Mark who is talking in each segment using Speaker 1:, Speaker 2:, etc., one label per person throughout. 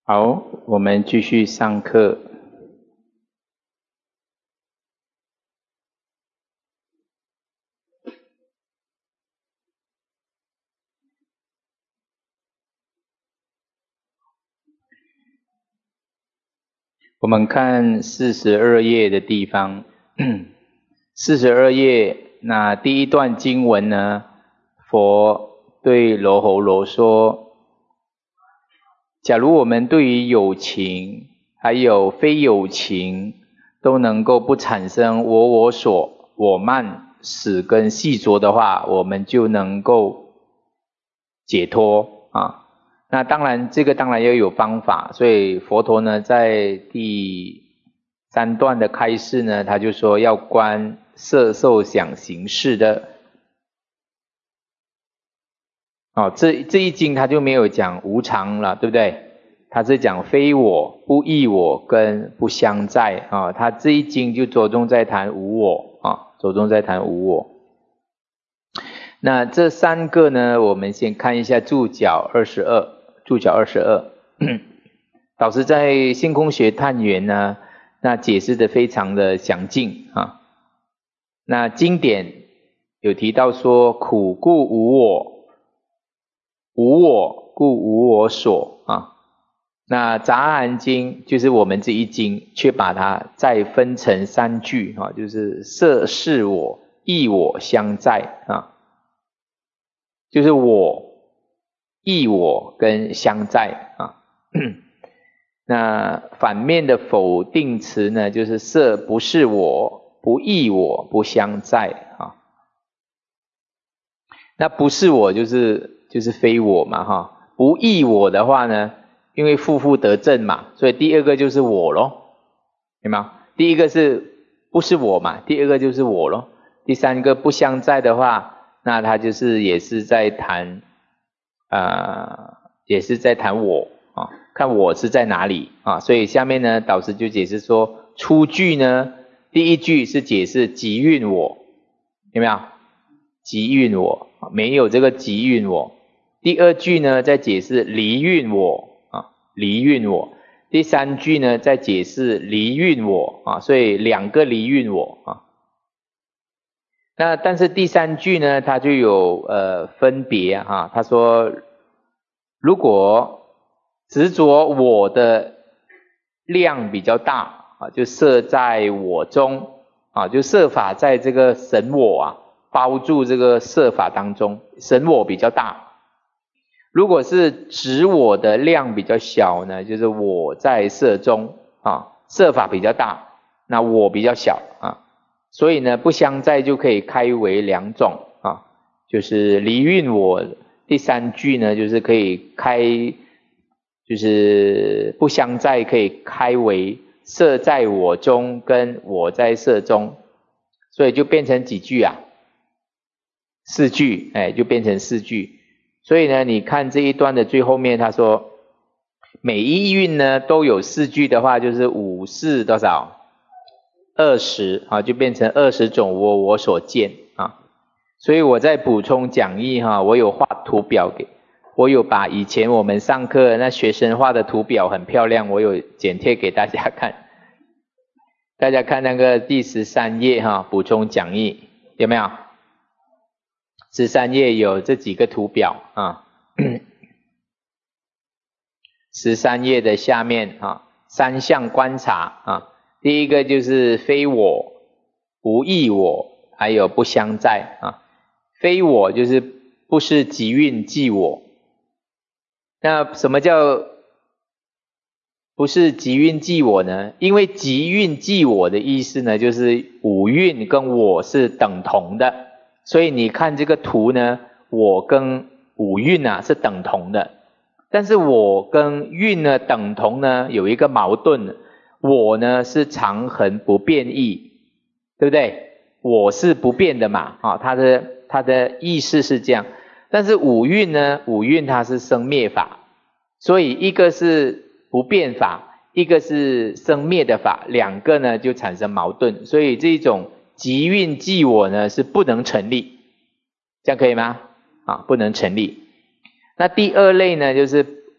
Speaker 1: 好，我们继续上课。我们看42页的地方，42页那第一段经文呢，佛对罗睺罗说，假如我们对于有情还有非有情都能够不产生我所、我慢、死跟细着的话，我们就能够解脱啊。那当然这个当然要有方法，所以佛陀呢在第3段的开示呢，他就说要观色受想行识的。这一经他就没有讲无常了，对不对？他是讲非我、不异我跟不相在啊。他这一经就着重在谈无我啊，着重在谈无我。那这3个呢，我们先看一下注脚22。注脚22，导师在性空学探源呢，那解释的非常的详尽啊。那经典有提到说，苦故无我，无我故无我所啊。那杂含经就是我们这一经，却把它再分成3句啊，就是色是我、异我相在啊，就是我、异我跟相在啊。那反面的否定词呢，就是色不是我、不异我、不相在啊。那不是我就是非我嘛哈。不异我的话呢，因为负得正嘛，所以第2个就是我咯，有没有？第一个是不是我嘛，第2个就是我咯。第3个不相在的话，那它就是也是在谈我啊，看我是在哪里啊。所以下面呢，导师就解释说，初句呢，第1句是解释即蕴我，有没有？即蕴我，没有这个即蕴我。第2句呢，在解释离蕴我啊，离蕴我。第3句呢，在解释离蕴我啊，所以2个离蕴我啊。那但是第3句呢，它就有分别啊。他说，如果执着我的量比较大啊，就摄在我中啊，就摄法在这个神我啊，包住这个摄法当中，神我比较大。如果是执我的量比较小呢，就是我在摄中啊，摄法比较大，那我比较小啊。所以呢，不相在就可以开为2种啊，就是离蕴我。第3句呢，就是可以开，就是不相在可以开为摄在我中跟我在摄中，所以就变成几句啊？4句，就变成4句。所以呢，你看这一段的最后面，他说每一韵呢都有4句的话，就是5、4多少？20啊，就变成20种我所见啊。所以我在补充讲义哈，我有画图表我有把以前我们上课那学生画的图表很漂亮，我有剪贴给大家看。大家看那个第13页哈，补充讲义有没有？13页有这几个图表啊。13页的下面啊，3项观察啊。第1个就是非我、不异我，还有不相在啊。非我就是不是即蕴即我。那什么叫不是即蕴即我呢？因为即蕴即我的意思呢，就是五蕴跟我是等同的，所以你看这个图呢，我跟五蕴啊是等同的。但是我跟蕴呢等同呢，有一个矛盾，我呢是常恒不变异，对不对？我是不变的嘛，它的意思是这样。但是五蕴呢，五蕴它是生灭法，所以一个是不变法，一个是生灭的法，2个呢就产生矛盾，所以这种即蕴即我呢是不能成立，这样可以吗？不能成立。那第2类呢，就是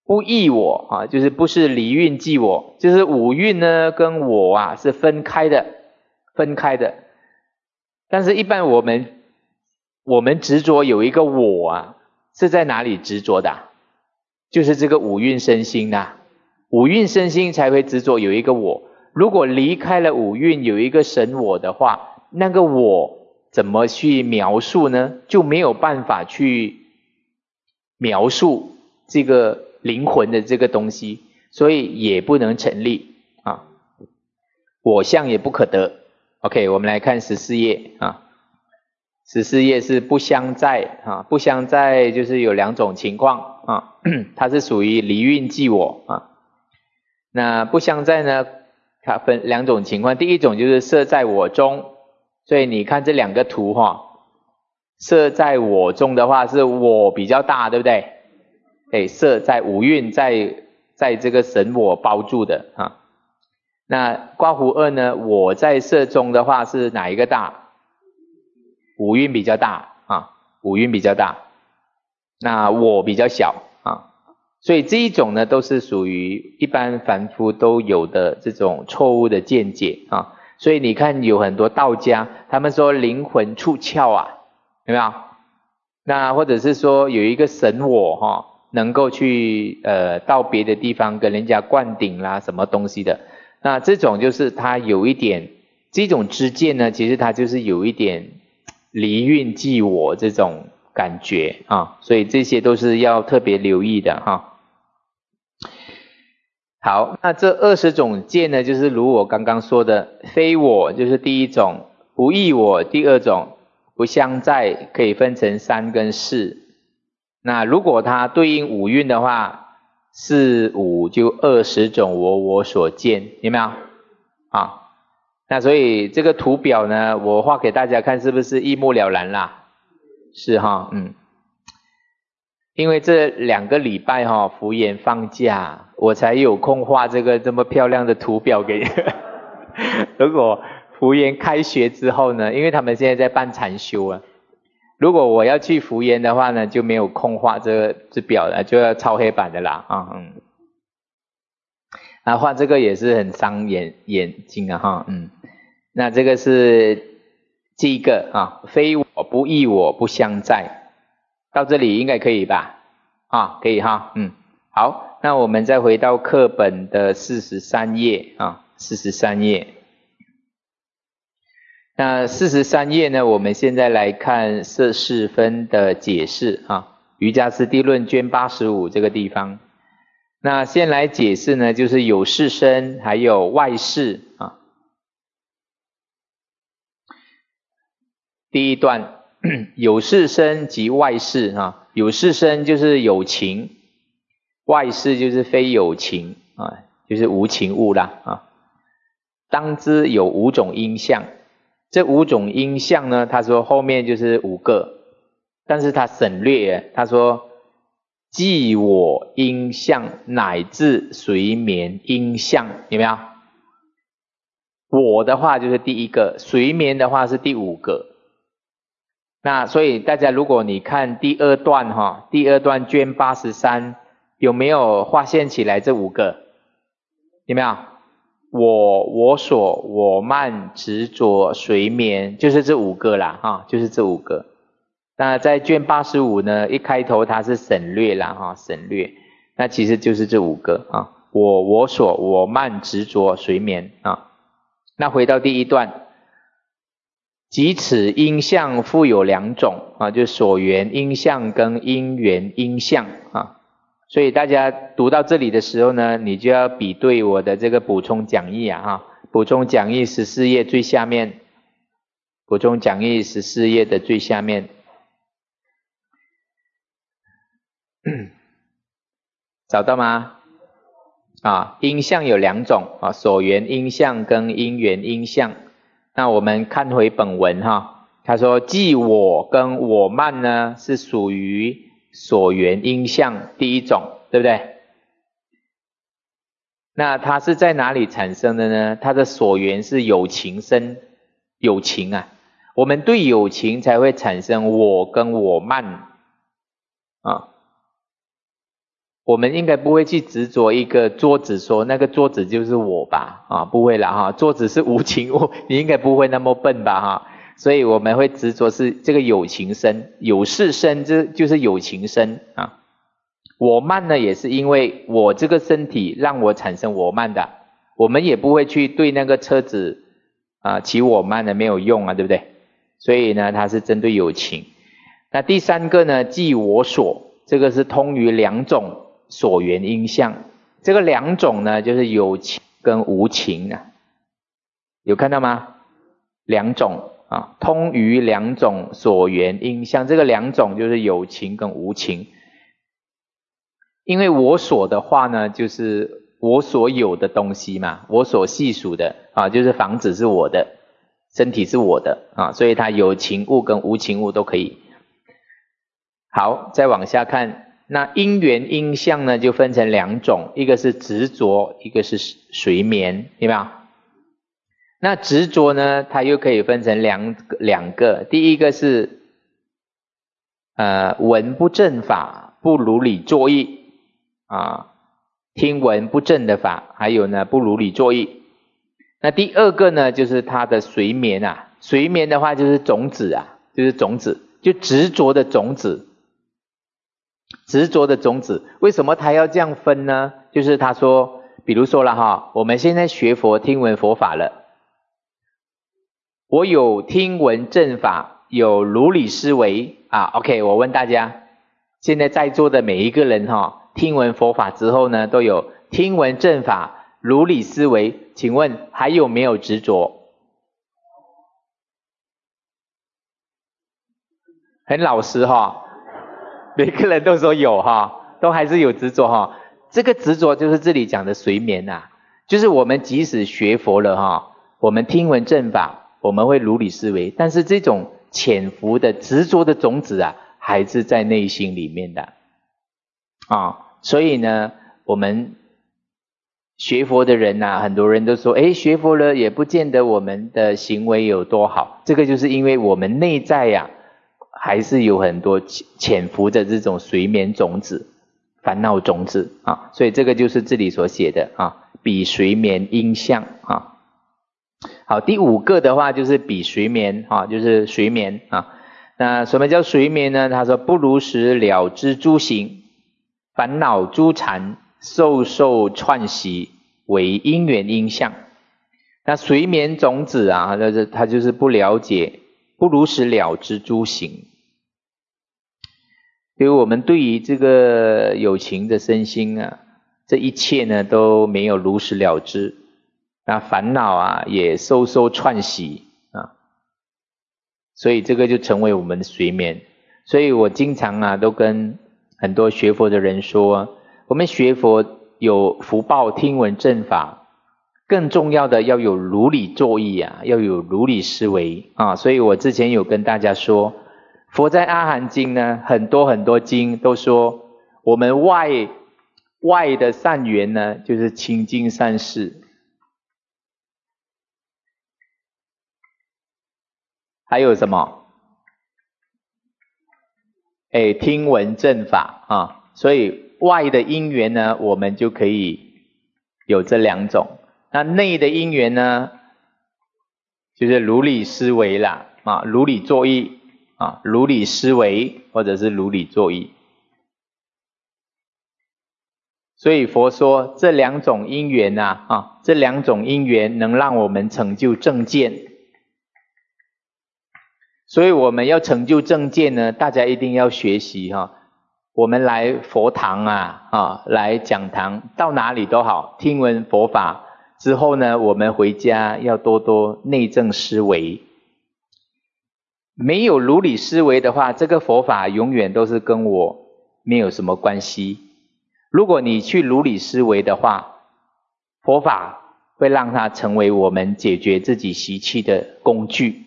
Speaker 1: 不异我啊，就是不是离蕴即我，就是五蕴呢跟我啊是分开的，分开的。但是一般我们执着有一个我啊，是在哪里执着的啊？就是这个五蕴身心啊，五蕴身心才会执着有一个我。如果离开了五蕴有一个神我的话，那个我怎么去描述呢？就没有办法去描述这个灵魂的这个东西，所以也不能成立啊。我相也不可得。OK， 我们来看14页啊。14页是不相在啊，不相在就是有两种情况啊，它是属于离蕴即我啊。那不相在呢，它分两种情况，第一种就是色在我中，所以你看这两个图哈，色在我中的话是我比较大，对不对？色在五蕴在这个神我包住的啊。那刮胡二呢，我在色中的话是哪一个大？五蕴比较大啊，五蕴比较大，那我比较小啊。所以这一种呢，都是属于一般凡夫都有的这种错误的见解啊。所以你看有很多道家，他们说灵魂出窍啊，有没有？那或者是说有一个神我哈，能够去到别的地方跟人家灌顶啦，什么东西的，那这种就是他有一点这种知见呢，其实他就是有一点离蕴即我这种感觉啊，所以这些都是要特别留意的哈。好，那这20种见呢，就是如我刚刚说的，非我就是第一种，不异我第二种，不相在可以分成3跟4。那如果它对应五蕴的话，4、5就20种我所见，有没有？啊，那所以这个图表呢，我画给大家看，是不是一目了然啦？是哈，因为这2个礼拜哈，福研放假，我才有空画这个这么漂亮的图表给你。如果福研开学之后呢，因为他们现在在办禅修啊，如果我要去福研的话呢，就没有空画这表了，就要抄黑板的啦啊。那画这个也是很伤眼睛啊哈，那这个是第一个啊，非我不异我不相在。到这里应该可以吧？啊，可以哈，好，那我们再回到课本的43页啊，43页。那43页呢，我们现在来看色事分的解释啊，瑜伽师地论卷85这个地方。那先来解释呢，就是有事身还有外事啊。第一段。有事身及外事啊，有事身就是有情，外事就是非有情啊，就是无情物啦啊。当知有5种因相，这5种因相呢，他说后面就是5个，但是他省略，他说即我因相乃至随眠因相，有没有？我的话就是第一个，随眠的话是第5个。那所以大家如果你看第2段哈，第2段卷83有没有划线起来这5个？有没有？我所、我慢、执着、随眠，就是这5个啦哈，就是这5个。那在卷85呢，一开头它是省略啦哈，省略。那其实就是这5个啊，我所、我慢、执着、随眠啊。那回到第1段。即此因相复有2种啊，就是所缘因相跟因缘因相啊。所以大家读到这里的时候呢，你就要比对我的这个补充讲义啊，补充讲义14页最下面，补充讲义14页的最下面，找到吗？啊，因相有2种啊，所缘因相跟因缘因相。那我们看回本文哈，他说即我跟我慢呢是属于所缘因相第1种，对不对？那它是在哪里产生的呢？它的所缘是有情生，有情啊，我们对有情才会产生我跟我慢啊。 我们应该不会去执着一个桌子说那个桌子就是我吧，不会啦哈，桌子是无情物，你应该不会那么笨吧哈，所以我们会执着是这个有情身，有事身这就是有情身啊。我慢呢也是因为我这个身体让我产生我慢的，我们也不会去对那个车子起我慢的，没有用啊，对不对？所以呢它是针对有情。那第三个呢即我所，这个是通于两种所缘因相，这个两种呢就是有情跟无情啊，有看到吗？两种通于两种所缘因相，这个两种就是有情跟无情。因为我所的话呢就是我所有的东西嘛，我所系属的就是房子是我的，身体是我的所以它有情物跟无情物都可以。好，再往下看，那因缘因相呢就分成两种，一个是执着，一个是随眠，有没有？那执着呢它又可以分成两个，第一个是闻不正法，不如理作意听闻不正的法，还有呢不如理作意。那第二个呢就是它的随眠随眠的话就是种子就是种子，就执着的种子，执着的种子。为什么他要这样分呢？就是他说比如说了我们现在学佛听闻佛法了，我有听闻正法，有如理思维OK， 我问大家，现在在座的每一个人听闻佛法之后呢都有听闻正法，如理思维，请问还有没有执着？很老实每个人都说有都还是有执着这个执着就是这里讲的随眠就是我们即使学佛了我们听闻正法，我们会如理思维，但是这种潜伏的执着的种子还是在内心里面的所以呢我们学佛的人很多人都说学佛了也不见得我们的行为有多好，这个就是因为我们内在还是有很多潜伏的这种随眠种子、烦恼种子所以这个就是这里所写的比随眠因相好，第五个的话就是比随眠就是随眠那什么叫随眠呢？他说不如实了知诸行，烦恼诸缠，受串习，为因缘因相。那随眠种子它就是不了解，不如实了知诸行。因为我们对于这个有情的身心这一切呢都没有如实了知，那烦恼也受串习所以这个就成为我们的随眠。所以我经常都跟很多学佛的人说，我们学佛有福报听闻正法，更重要的要有如理作意要有如理思维所以我之前有跟大家说，佛在阿含经呢很多经都说我们外的善缘呢就是清净善事，还有什么听闻正法所以外的因缘呢我们就可以有这两种。那内的因缘呢就是如理思维啦如理作意如理思维或者是如理作意。所以佛说这两种因缘这两种因缘能让我们成就正见。所以我们要成就正见呢，大家一定要学习我们来佛堂来讲堂，到哪里都好，听闻佛法之后呢，我们回家要多多内证思维。没有如理思维的话，这个佛法永远都是跟我没有什么关系。如果你去如理思维的话，佛法会让它成为我们解决自己习气的工具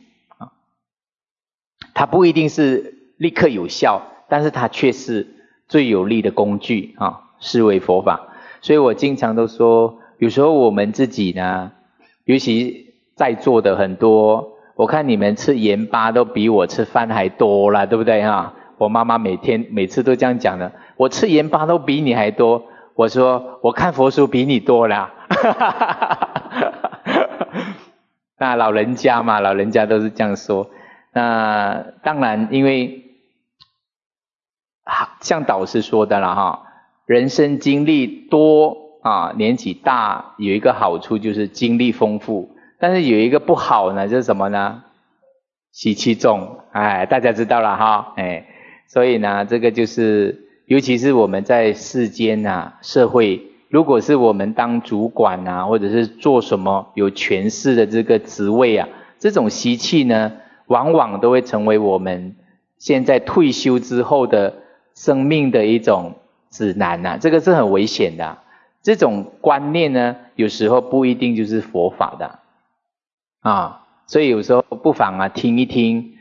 Speaker 1: 它不一定是立刻有效，但是它却是最有力的工具思维佛法。所以我经常都说，有时候我们自己呢，尤其在座的很多，我看你们吃盐巴都比我吃饭还多了，对不对我妈妈每次都这样讲的，我吃盐巴都比你还多。我说我看佛书比你多啦。那老人家嘛，老人家都是这样说。那当然，因为像导师说的了哈，人生经历多啊，年纪大有一个好处就是经历丰富，但是有一个不好呢，就是什么呢？习气重，哎，大家知道了哈，哎，所以呢，这个就是，尤其是我们在世间啊，社会，如果是我们当主管啊，或者是做什么有权势的这个职位啊，这种习气呢，往往都会成为我们现在退休之后的生命的一种指南啊，这个是很危险的。这种观念呢，有时候不一定就是佛法的啊。所以有时候不妨啊听一听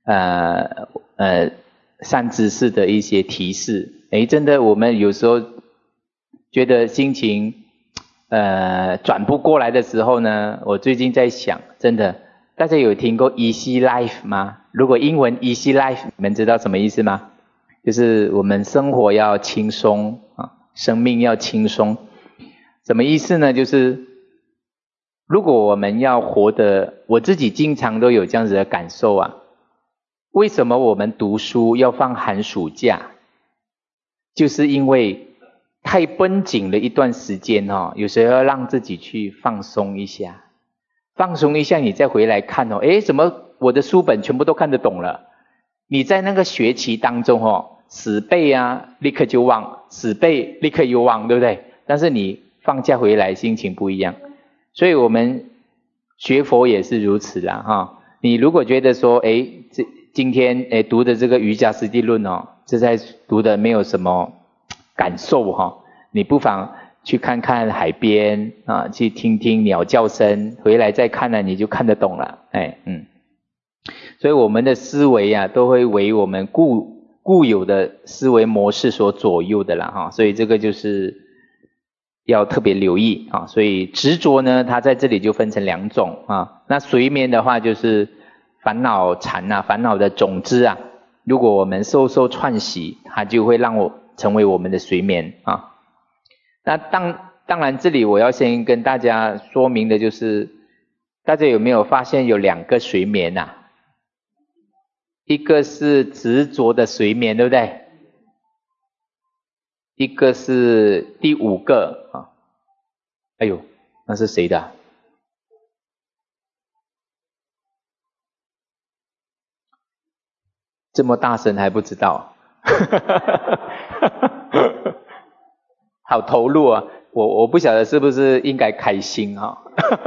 Speaker 1: 善知识的一些提示，真的我们有时候觉得心情转不过来的时候呢，我最近在想，真的大家有听过 Easy Life 吗？如果英文 Easy Life 你们知道什么意思吗？就是我们生活要轻松啊，生命要轻松。什么意思呢？就是如果我们要活得，我自己经常都有这样子的感受啊。为什么我们读书要放寒暑假？就是因为太绷紧了一段时间哦，有时候要让自己去放松一下。放松一下你再回来看哦，怎么我的书本全部都看得懂了？你在那个学期当中哦，死背啊，立刻就忘，死背立刻又忘，对不对？但是你放假回来心情不一样。所以我们学佛也是如此啦哈。你如果觉得说今天读的这个瑜伽师地论哦，这在读的没有什么感受哈，你不妨去看看海边啊，去听听鸟叫声，回来再看呢，你就看得懂了。所以我们的思维啊，都会为我们固有的思维模式所左右的啦哈。所以这个就是要特别留意啊。所以执着呢，它在这里就分成两种啊。那随眠的话就是烦恼缠啊，烦恼的种子啊，如果我们受串习，它就会让我成为我们的随眠啊。那当然这里我要先跟大家说明的就是，大家有没有发现有两个随眠啊？一个是执着的随眠，对不对？一个是第五个啊。哎呦，那是谁的啊？这么大声还不知道？好投入啊！我不晓得是不是应该开心啊？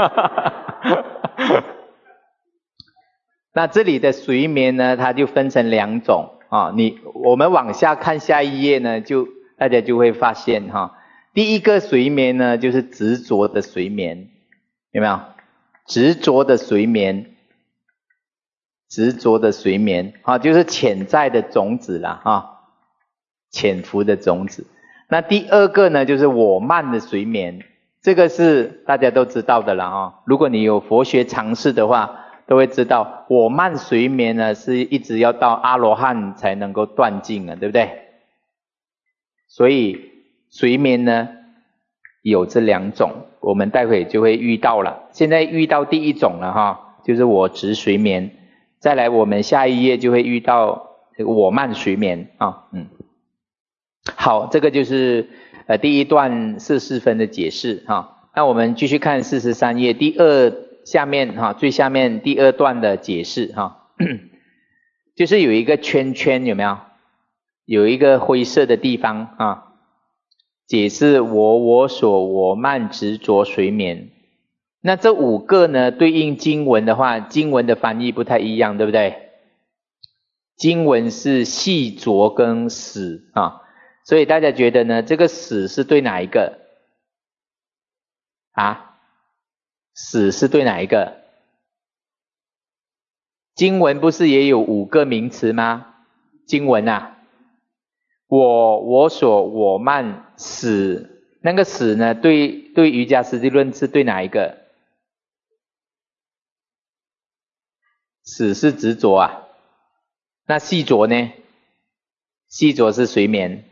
Speaker 1: 那这里的随眠呢，它就分成两种啊。我们往下看下一页呢，大家就会发现哈，第一个随眠呢，就是执着的随眠，有没有？执着的随眠，执着的随眠啊，就是潜在的种子啦啊，潜伏的种子。那第二个呢，就是我慢的随眠，这个是大家都知道的了啊。如果你有佛学常识的话，都会知道我慢随眠呢，是一直要到阿罗汉才能够断尽啊，对不对？所以随眠呢有这两种，我们待会就会遇到了。现在遇到第一种了哈，就是我执随眠。再来我们下一页就会遇到这个我慢随眠啊。好，这个就是第一段44分的解释哈。那我们继续看43页下面哈，最下面第二段的解释哈，就是有一个圈圈，有没有？有一个灰色的地方啊，解释我所我慢执着随眠。那这五个呢，对应经文的话，经文的翻译不太一样，对不对？经文是细着跟死啊，所以大家觉得呢，这个死是对哪一个啊？死是对哪一个？经文不是也有5个名词吗？经文啊，我所我慢死，那个死呢，对瑜伽师地论是对哪一个？死是执着啊，那细着呢？ 细着是随眠，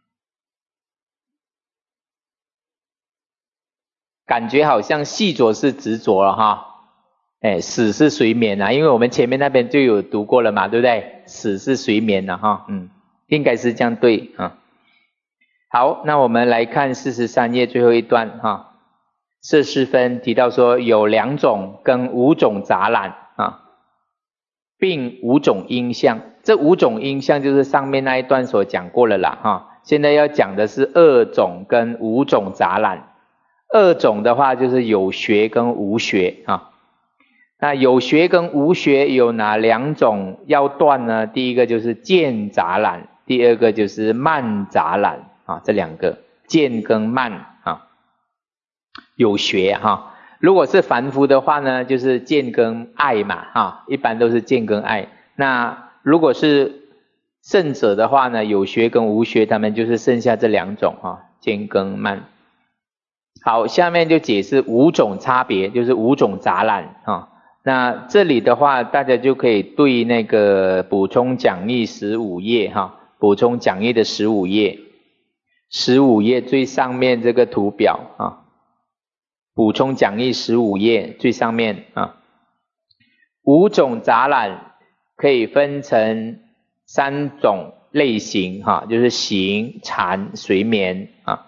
Speaker 1: 感觉好像细着是执着了哈。死是随眠啊，因为我们前面那边就有读过了嘛，对不对？死是随眠了哈，应该是这样对啊。好，那我们来看43页最后一段哈。摄事分提到说有2种跟5种杂染啊，并5种因相。这5种因相就是上面那一段所讲过了啦哈。现在要讲的是2种跟5种杂染。2种的话就是有学跟无学啊。那有学跟无学有哪2种要断呢？第一个就是见杂染，第二个就是慢杂染啊，这2个见跟慢啊，有学哈。如果是凡夫的话呢，就是见跟爱嘛哈，一般都是见跟爱。那如果是圣者的话呢，有学跟无学，他们就是剩下这2种哈，见跟慢。好，下面就解释5种差别，就是5种杂染啊。那这里的话，大家就可以对那个补充讲义15页哈，补充讲义的15页，15页最上面这个图表啊，补充讲义15页最上面啊，5种杂染可以分成3种类型哈，就是行、禅、随眠啊。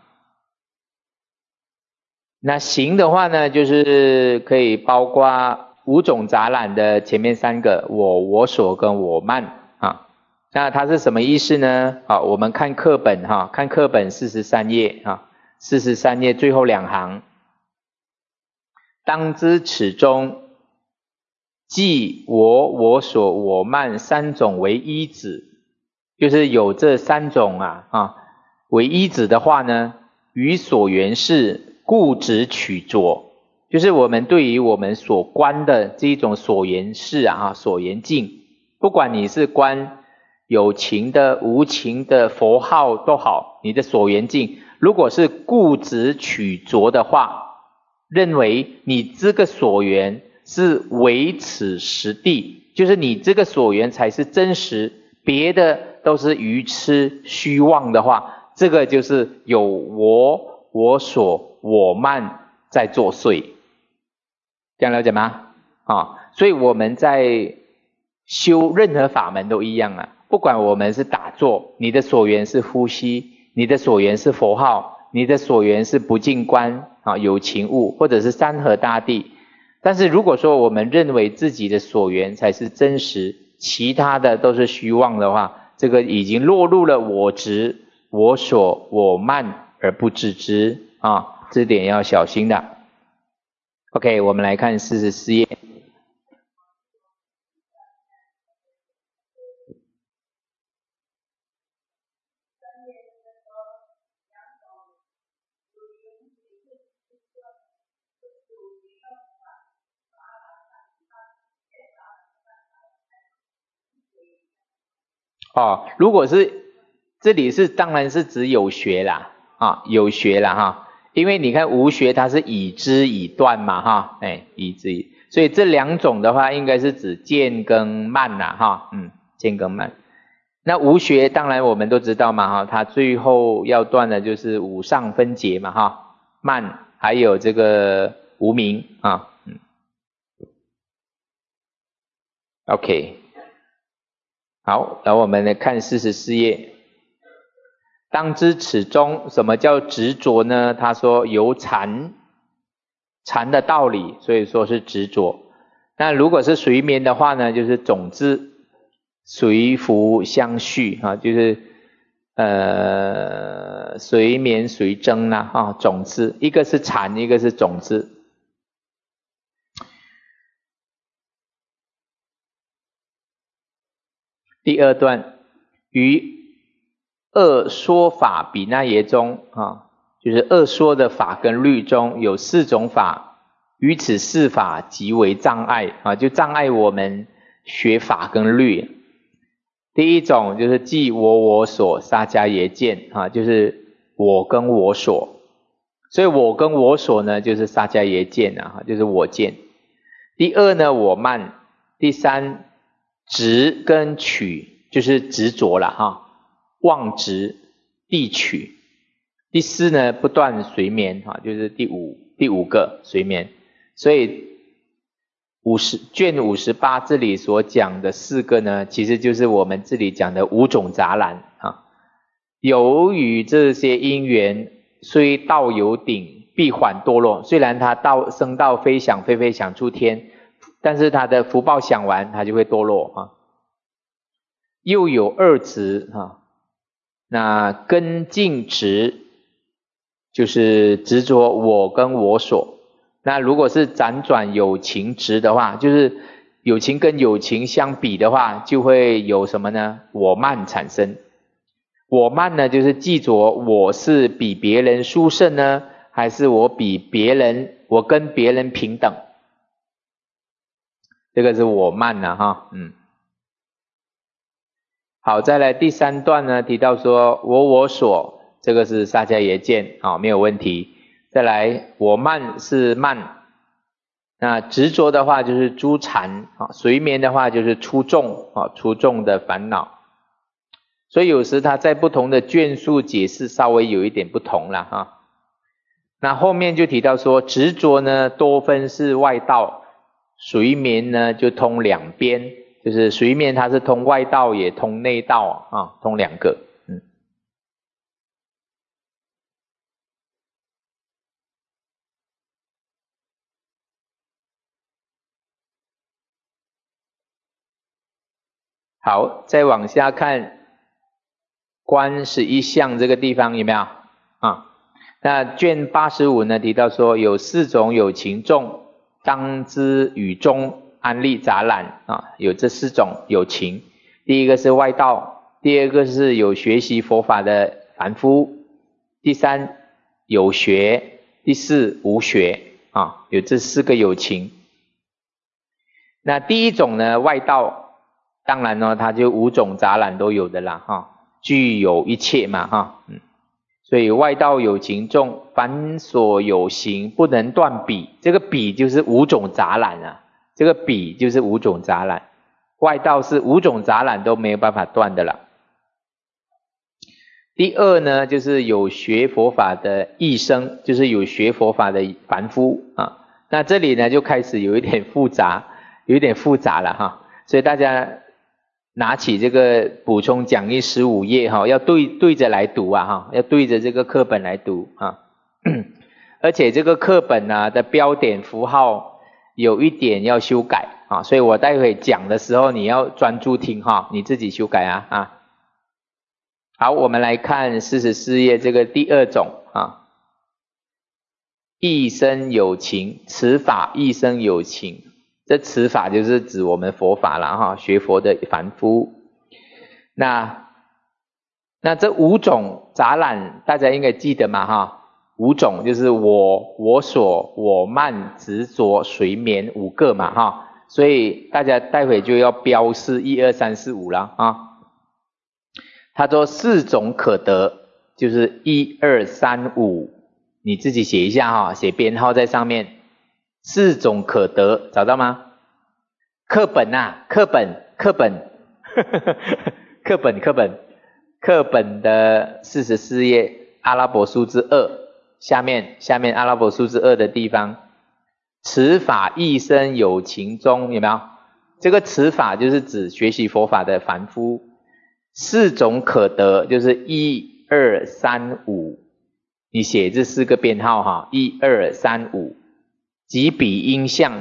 Speaker 1: 那行的话呢，就是可以包括5种杂染的前面3个，我所跟我慢啊。那它是什么意思呢？好，我们看课本哈，看课本43页啊，43页最后2行，当知此中，即我所我慢3种为依止，就是有这3种为依止的话呢，于所缘事固执取着。就是我们对于我们所观的这一种所缘事所缘境，不管你是观有情的、无情的、佛号都好，你的所缘境，如果是固执取着的话，认为你这个所缘是唯此实地，就是你这个所缘才是真实，别的都是愚痴虚妄的话，这个就是有我所我慢在作祟。这样了解吗？所以我们在修任何法门都一样不管我们是打坐，你的所缘是呼吸，你的所缘是佛号，你的所缘是不净观有情物，或者是山河大地。但是如果说我们认为自己的所缘才是真实，其他的都是虚妄的话，这个已经落入了我执、我所、我慢而不自知这点要小心的。OK， 我们来看44页。如果是这里是当然是指有学啦有学啦因为你看无学它是以知以断嘛以知，所以这2种的话应该是指见跟慢啦见跟慢。那无学当然我们都知道嘛它最后要断的就是五上分解嘛慢还有这个无明OK。好，然后我们来看44页。当知此中，什么叫执着呢？他说有禅的道理，所以说是执着。那如果是随眠的话呢，就是种子随福相续就是随眠随增种子，一个是禅，一个是种子。第2段，于二说法比那耶中就是二说的法跟律中有4种法，于此4法即为障碍就障碍我们学法跟律。第1种就是即我所沙迦耶见就是我跟我所，所以我跟我所呢就是沙迦耶见就是我见。第2呢我慢，第3执跟取就是执着了妄执地取。第四呢，不断随眠就是第五个随眠。所以卷58这里所讲的4个呢，其实就是我们这里讲的5种杂染由于这些因缘，虽道有顶，必缓堕落。虽然他升到飞翔出天，但是他的福报享完，他就会堕落又有2执那根净执就是执着我跟我所。那如果是辗转有情执的话，就是有情跟有情相比的话，就会有什么呢？我慢产生。我慢呢，就是记着我是比别人殊胜呢，还是我跟别人平等，这个是我慢好，再来第3段呢，提到说我所，这个是萨迦耶见没有问题。再来我慢是慢，那执着的话就是诸缠随眠的话就是出众的烦恼。所以有时他在不同的卷数解释稍微有一点不同了那后面就提到说执着呢多分是外道，随眠呢就通两边，就是随眠它是通外道也通内道通2个。好，再往下看观11相这个地方有没有那卷85呢提到说有4种有情众，当知语中安立杂染有这4种有情。第一个是外道，第二个是有学习佛法的凡夫，第3有学，第4无学有这4个有情。那第一种呢外道，当然呢它就5种杂染都有的啦具有一切嘛所以外道有情众，凡所有行不能断彼，这个彼就是5种杂染这个彼就是5种杂染，外道是5种杂染都没有办法断的了。第2呢就是有学佛法的异生，就是有学佛法的凡夫那这里呢就开始有一点复杂了所以大家拿起这个补充讲义15页要对着来读要对着这个课本来读而且这个课本的标点符号有一点要修改所以我待会讲的时候你要专注听你自己修改好，我们来看44页这个第2种异生有情，此法异生有情。这此法就是指我们佛法啦学佛的凡夫。那这5种杂染大家应该记得嘛5种就是我所、我慢、执着、随眠5个嘛所以大家待会就要标示1、2、3、4、5了他说4种可得，就是1、2、3、5，你自己写一下写编号在上面。4种可得，找到吗？课本课本的44页阿拉伯数字2，下面阿拉伯数字2的地方，此法异生有情中，有没有？这个此法就是指学习佛法的凡夫。4种可得就是1、2、3、5，你写这4个编号1、2、3、5，即彼因相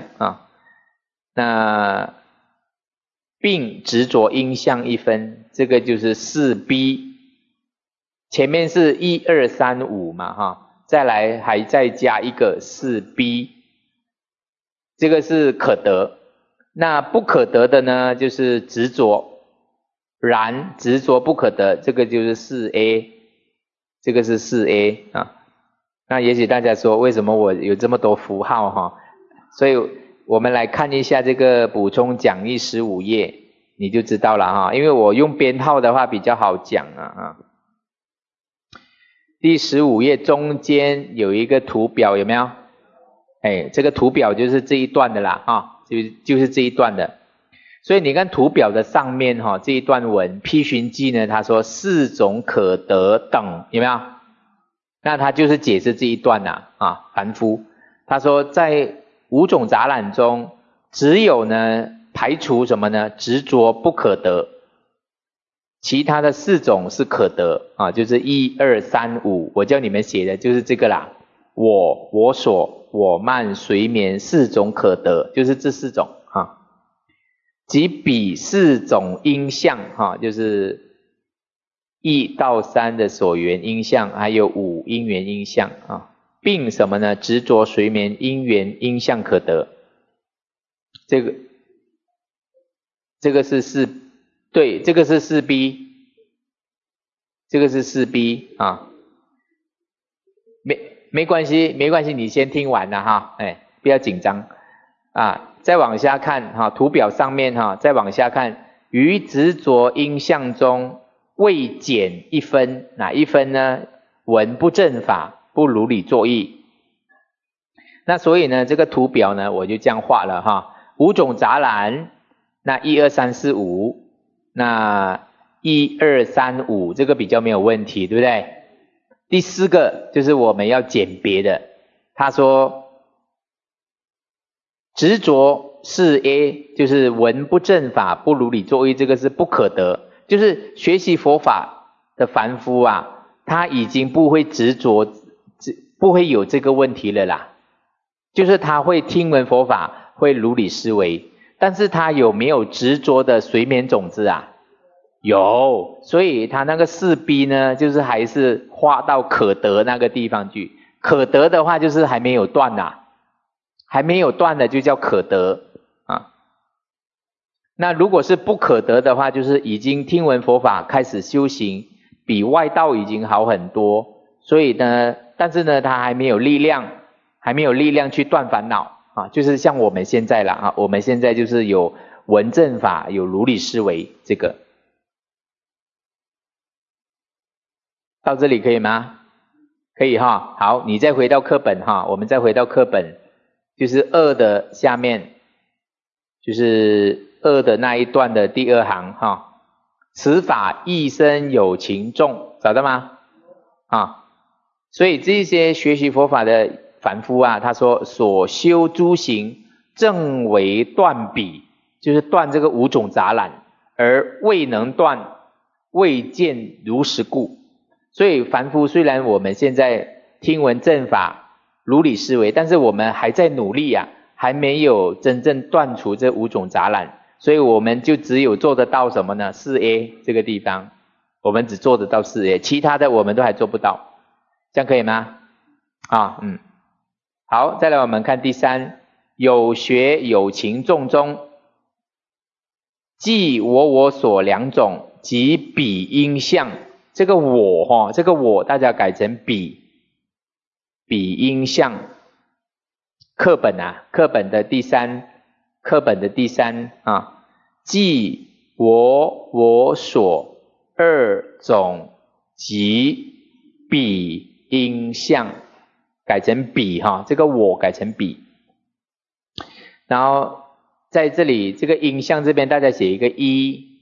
Speaker 1: 那并执着因相1分，这个就是4B。前面是1、2、3、5嘛再来还再加一个4B，这个是可得。那不可得的呢就是执着，然执着不可得，这个就是 4A， 这个是 4A 那也许大家说为什么我有这么多符号所以我们来看一下这个补充讲义15页，你就知道了因为我用编号的话比较好讲第15页中间有一个图表，有没有？这个图表就是这一段的啦就是这一段的。 所以你看图表的上面哈，这一段文批寻记呢，他说四种可得等，有没有？那他就是解释这一段凡夫，他说在五种杂染中，只有呢排除什么呢？执着不可得，其他的四种是可得就是1、2、3、5，我叫你们写的就是这个啦。我所、我慢、随眠四种可得，就是这四种即彼四种因相就是1到3的所缘因相，还有5因缘因相并什么呢？执着随眠因缘因相可得。这个是4，对，这个是4B， 这个是4B没关系，你先听完了不要紧张再往下看图表上面再往下看，于执着因相中未减一分，哪一分呢？闻不正法，不如理作意。那所以呢，这个图表呢，我就这样画了五种杂染，那1、2、3、4、5，那1、2、3、5这个比较没有问题，对不对？第4个就是我们要鉴别的，他说执着是 A， 就是闻不正法，不如理作意，这个是不可得。就是学习佛法的凡夫他已经不会执着，不会有这个问题了啦。就是他会听闻佛法，会如理思维，但是他有没有执着的随眠种子有，所以他那个4B 呢，就是还是画到可得那个地方去。可得的话，就是还没有断还没有断的就叫可得那如果是不可得的话，就是已经听闻佛法，开始修行，比外道已经好很多。所以呢，但是呢，他还没有力量去断烦恼就是像我们现在啦我们现在就是有闻正法，有如理思维，这个到这里可以吗？可以好，你再回到课本我们再回到课本，就是2的下面，就是2的那一段的第2行此法一生有情众，找到吗？所以这些学习佛法的凡夫他说所修诸行正为断彼，就是断这个5种杂染，而未能断，未见如实故。所以凡夫虽然我们现在听闻正法，如理思维，但是我们还在努力还没有真正断除这5种杂染，所以我们就只有做得到什么呢？ 4A 这个地方我们只做得到 4A， 其他的我们都还做不到，这样可以吗？好，再来我们看第3，有学有情众中，即我所2种及彼因相。这个我这个我大家改成彼因相。课本的第3即我所2种及彼因相，改成彼这个我改成彼。然后在这里这个因相这边大家写一个一，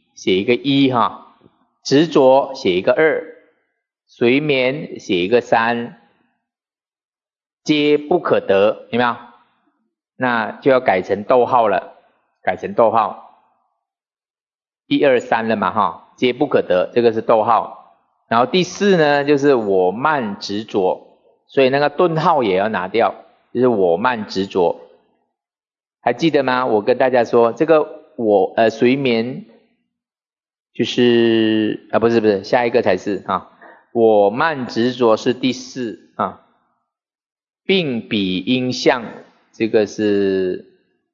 Speaker 1: 执着写一个2，随眠写一个3，皆不可得，有没有？那就要改成逗号了，改成逗号，1、2、3了嘛皆不可得，这个是逗号。然后第4呢，就是我慢执着，所以那个顿号也要拿掉，就是我慢执着。还记得吗？我跟大家说，这个随眠就是不是下一个才是我慢执着是第4并彼因相，这个是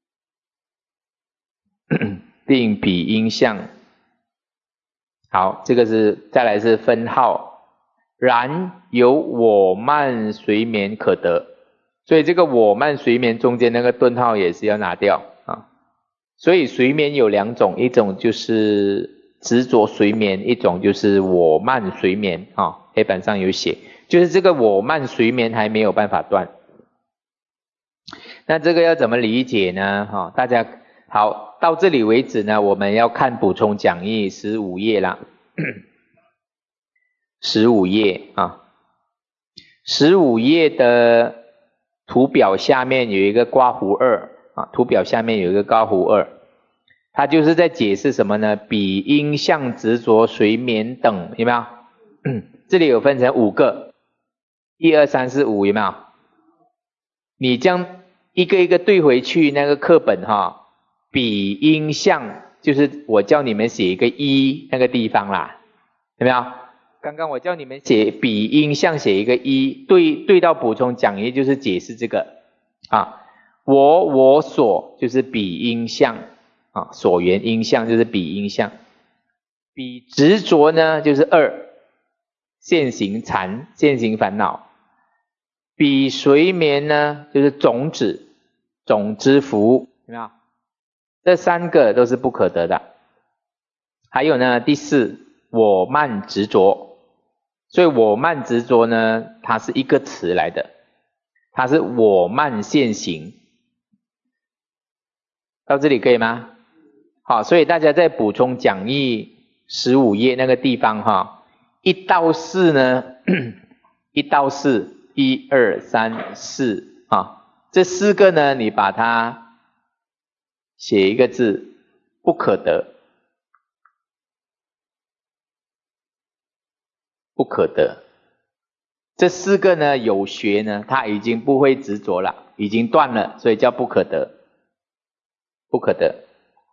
Speaker 1: 并彼因相。好，这个是再来是分号，然有我慢随眠可得，所以这个我慢随眠中间那个顿号也是要拿掉所以随眠有2种，一种就是执着随眠，一种就是我慢随眠黑板上有写，就是这个我慢随眠还没有办法断。那这个要怎么理解呢大家好， 到这里为止呢，我们要看补充讲义15页啦。15页啊，15页的图表下面有一个括弧2啊，图表下面有一个括弧2，它就是在解释什么呢？比因相执着随眠等，有没有？这里有分成5个，1、2、3、4、5，有没有？你这样一个一个对回去那个课本哈，比因相就是我叫你们写一个一那个地方啦，有没有？刚刚我叫你们写比因相写一个一，对到补充讲义就是解释这个啊，我所就是比因相啊，所缘因相就是比因相，比执着呢就是2，现行禅现行烦恼，比随眠呢就是种子种之福，有没有？这3个都是不可得的。还有呢，第4，我慢执着。所以我慢执着呢，它是一个词来的，它是我慢现行。到这里可以吗？好，所以大家在补充讲义15页那个地方哈，1到4呢，1到4 1、2、3、4啊，这4个呢，你把它写一个字，不可得。不可得，这4个呢有学呢，他已经不会执着了，已经断了，所以叫不可得。不可得，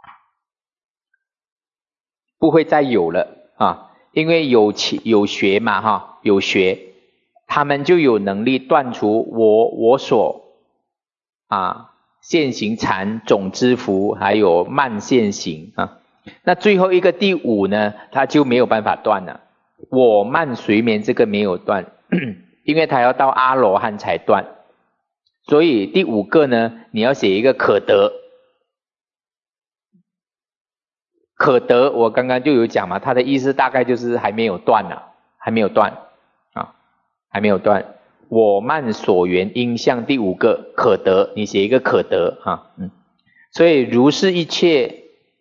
Speaker 1: 不会再有了啊！因为有学嘛哈，有学，他们就有能力断除我所啊现行禅种之福，还有慢现行啊。那最后一个第5呢，他就没有办法断了。我慢随眠这个没有断，因为他要到阿罗汉才断，所以第5个呢，你要写一个可得。可得我刚刚就有讲嘛，它的意思大概就是还没有断呢，还没有断啊，还没有断。我慢所缘因相第5个可得，你写一个可得啊，所以如是一切，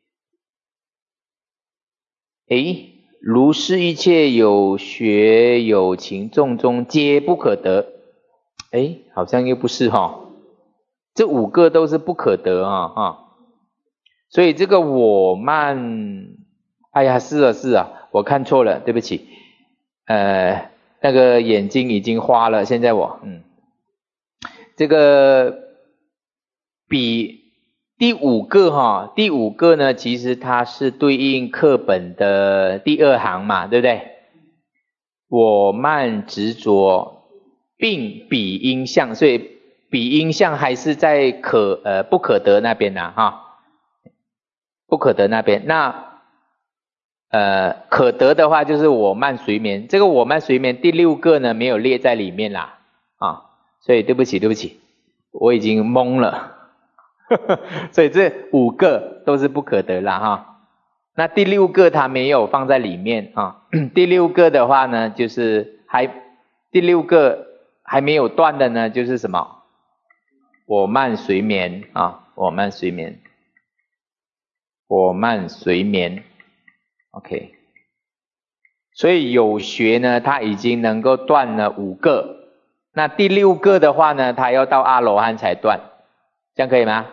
Speaker 1: 如是一切有学有情众中皆不可得，好像又不是哈，这5个都是不可得啊，所以这个我慢，是啊，我看错了，对不起，那个眼睛已经花了，现在我这个比第5个哈，第5个呢，其实它是对应课本的第2行嘛，对不对？我慢执着并比因相，所以比因相还是在不可得那边呐哈，不可得那边。那可得的话就是我慢随眠，这个我慢随眠第6个呢没有列在里面啦啊，所以对不起，我已经懵了。所以这5个都是不可得啦哈。那第6个它没有放在里面啊。第6个的话呢，就是第6个还没有断的呢，就是什么？我慢随眠啊，我慢随眠，我慢随眠。OK， 所以有学呢，它已经能够断了5个。那第6个的话呢，它要到阿罗汉才断，这样可以吗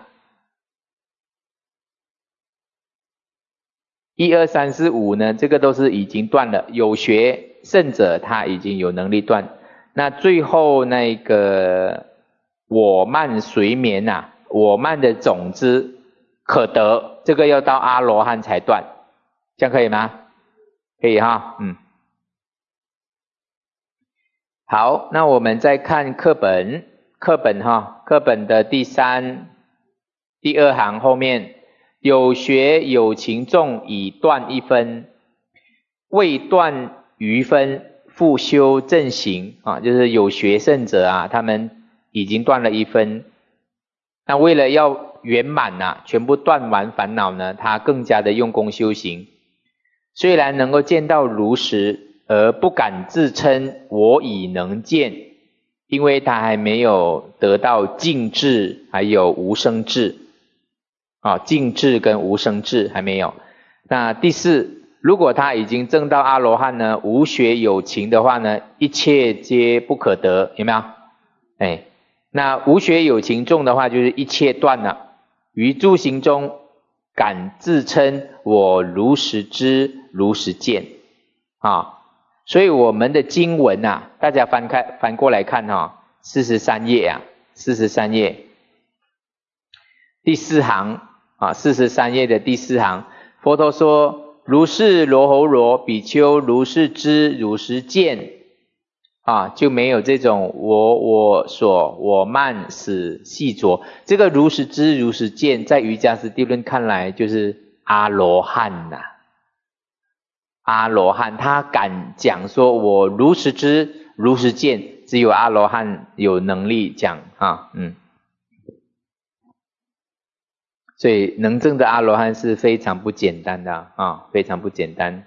Speaker 1: ？1、2、3、4、5呢，这个都是已经断了，有学圣者他已经有能力断。那最后那个我慢随眠啊，我慢的种子可得，这个要到阿罗汉才断，这样可以吗？可以哈，好，那我们再看课本的第2行后面。有学有情众已断1分，未断余分，复修正行啊，就是有学圣者啊，他们已经断了1分。那为了要圆满全部断完烦恼呢，他更加的用功修行。虽然能够见到如实，而不敢自称我已能见，因为他还没有得到净智，还有无生智。 啊，静智跟无生智还没有。那第四，如果他已经证到阿罗汉呢，无学有情的话呢，一切皆不可得，有没有？哎，那无学有情众的话，就是一切断了。于诸行中，敢自称我如实知，如实见啊。所以我们的经文啊，大家翻过来看哈，43页啊，43页第4行啊，43页的第4行，佛陀说：如是罗侯罗比丘如是知，如是见啊，就没有这种我所我慢死细着。这个如实知如实见，在瑜伽师地论看来就是阿罗汉呐。阿罗汉他敢讲说我如实知如实见，只有阿罗汉有能力讲啊，所以能证的阿罗汉是非常不简单的啊，非常不简单。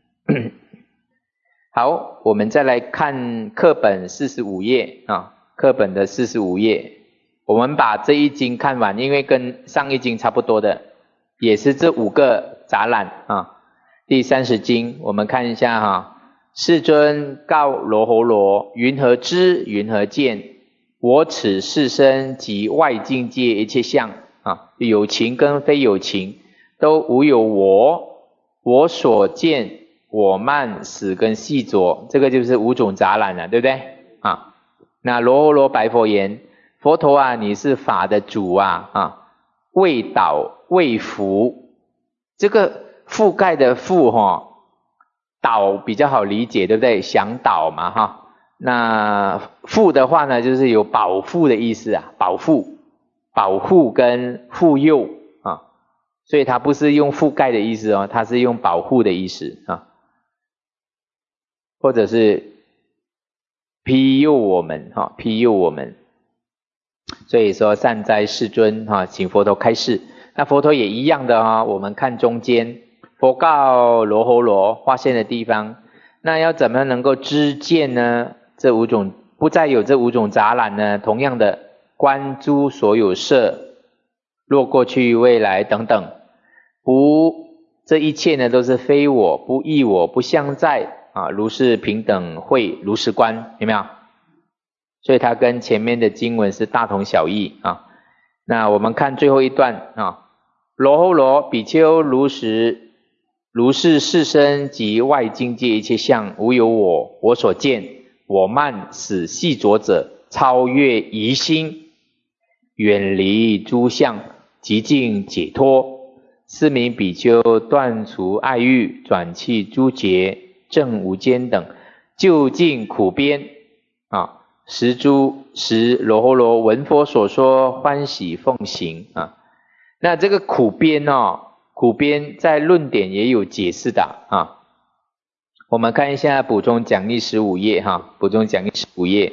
Speaker 1: 好，我们再来看课本45页啊，课本的45页，我们把这一经看完，因为跟上一经差不多的，也是这5个杂览啊。第30经，我们看一下哈，世尊告罗侯罗：云何知？云何见？我此世身及外境界一切相啊，有情跟非有情，都无有我所见。我慢死跟细着，这个就是5种杂染了，对不对啊？那罗侯罗白佛言：佛陀啊，你是法的主啊，未倒未覆，这个覆盖的覆倒比较好理解，对不对？想倒嘛哈。那覆的话呢，就是有保护的意思啊，保护跟护佑啊，所以它不是用覆盖的意思哦，它是用保护的意思啊。或者是庇佑我们庇佑我们。所以说善哉世尊请佛陀开示。那佛陀也一样的我们看中间，佛告罗侯罗划线的地方，那要怎么能够知见呢？这5种不再有这5种杂染呢？同样的，观诸所有色，若过去未来等等，这一切呢都是非我，不异我，不相在如是平等慧，如是观，有没有？所以它跟前面的经文是大同小异啊。那我们看最后一段罗侯罗比丘如是世身及外境界一切相，无有我所见，我慢死细着者，超越疑心，远离诸相，极尽解脱。是名比丘断除爱欲，转弃诸结，正无间等，究竟苦边时罗侯罗闻佛所说，欢喜奉行那这个苦边苦边在论点也有解释的我们看一下补充讲义15页补充讲义15页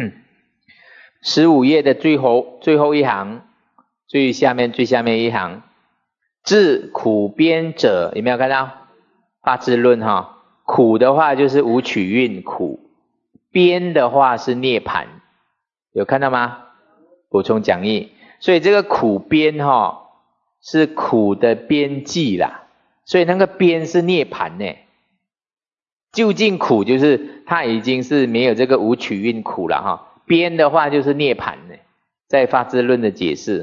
Speaker 1: 15页的最后一行，最下面一行，至苦边者，有没有看到？发支论苦的话就是无取运苦，边的话是涅槃，有看到吗？补充讲义。所以这个苦边是苦的边际啦，所以那个边是涅槃呢。究竟苦就是它已经是没有这个无取运苦了边的话就是涅槃呢，在发支论的解释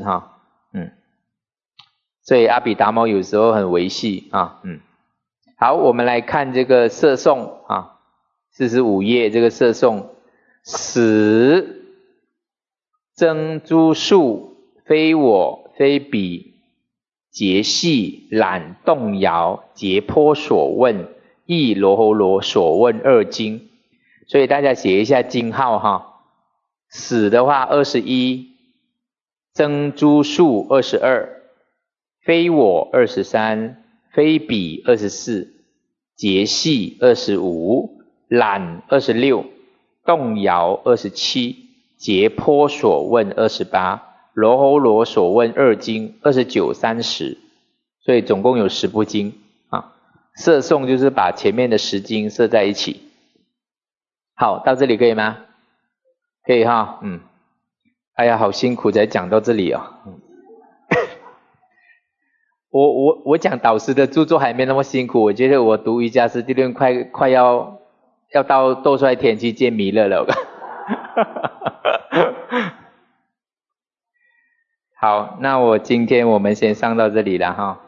Speaker 1: 所以阿毗达摩有时候很维系好，我们来看这个摄颂45页这个摄颂，死增诸数，非我非彼，结系懒动摇，结颇所问，亦罗侯罗所问2经。所以大家写一下经号死的话21，增诸数22，非我23，非彼24，结系25，懒26，动摇27，结颇所问28，罗侯罗所问2经29、30，所以总共有10部经摄颂就是把前面的10经摄在一起。好，到这里可以吗？可以哎呀，好辛苦才讲到这里我讲导师的著作还没那么辛苦，我觉得我读瑜伽师地论快要到斗衰天去见弥勒了。好，那今天我们先上到这里了哈。